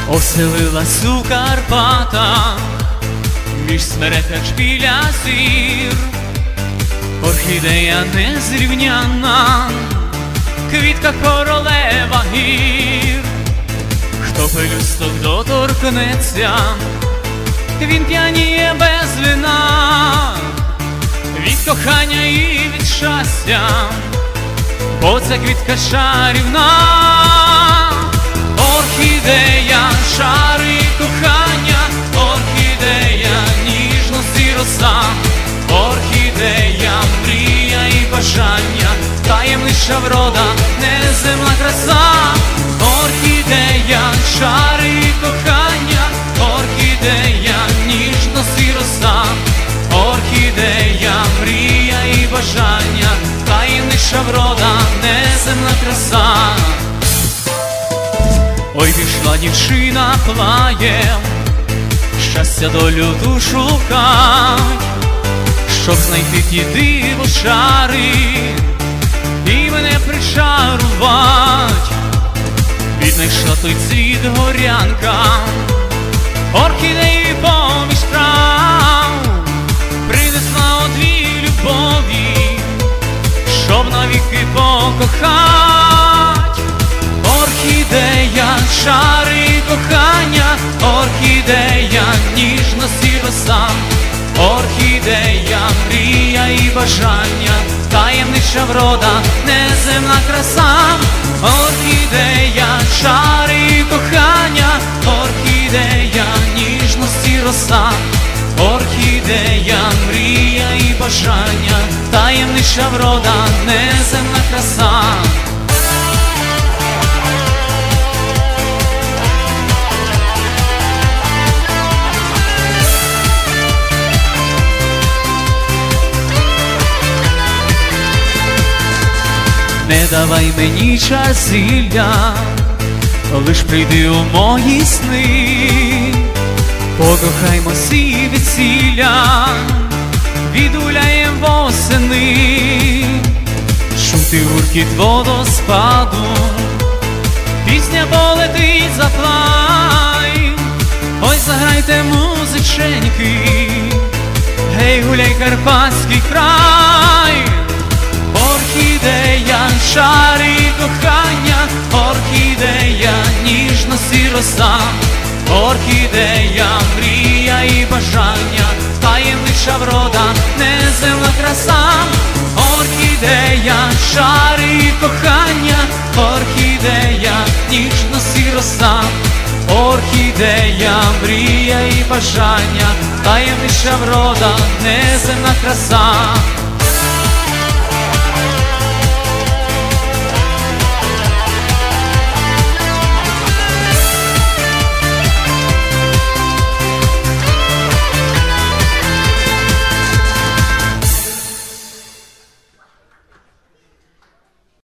Оселилась у Карпатах, між смереклях біля зір, орхідея незрівняна, квітка королева гір. Хто пелюсток доторкнеться, він п'яніє без вина, від кохання і від щастя, бо ця квітка чарівна. Орхідея, чари кохання, орхідея, ніжності роса, орхідея, мрія і бажання, таємнича врода, неземна краса. Орхідея, чари кохання, орхідея, ніжності роса, орхідея, мрія і бажання, таємнича врода, неземна краса. Ой, пішла дівчина плаєм, щастя долю душу шукать, щоб знайти ті диво чари і мене причарувать. Віднайшла той цвіт горянка, орхідеї поміж трав, принесла одві любові, щоб навіки покохать. Орхідея, чари кохання, орхідея, ніжності роса, орхідея, мрія і бажання, таємнича врода, неземна краса. Орхідея, чари кохання, орхідея, ніжності роса, орхідея, мрія і бажання, таємнича врода, неземна краса. Не давай мені час зілля, лиш прийди у мої сни, покохаймось і від сілля відгуляєм восени. Чути гуркіт водоспаду, пісня полетить за плай. Ой, заграйте музиченьки, гей, гуляй, Карпатський край. Орхідея, чари кохання, орхідея, ніжності роса, орхідея, мрія і бажання, таємнича врода, неземна краса. Орхідея, чари кохання, орхідея, ніжності роса, орхідея, мрія і бажання, таємнича врода, неземна краса.